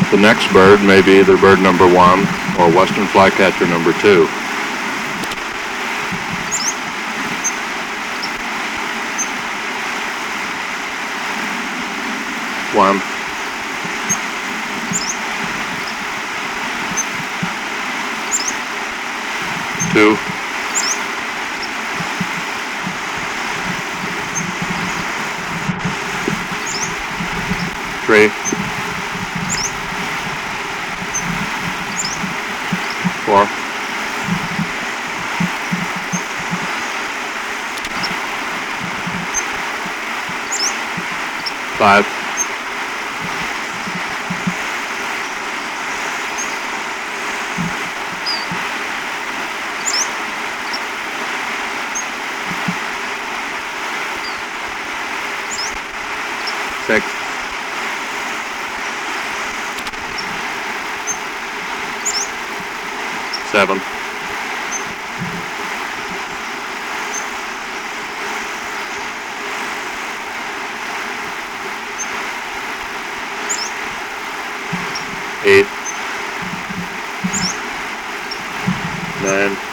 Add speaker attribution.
Speaker 1: The next bird may be either bird number 1 or western flycatcher number 2. One, two, three, 4, 5, 6, 7, 8, 9,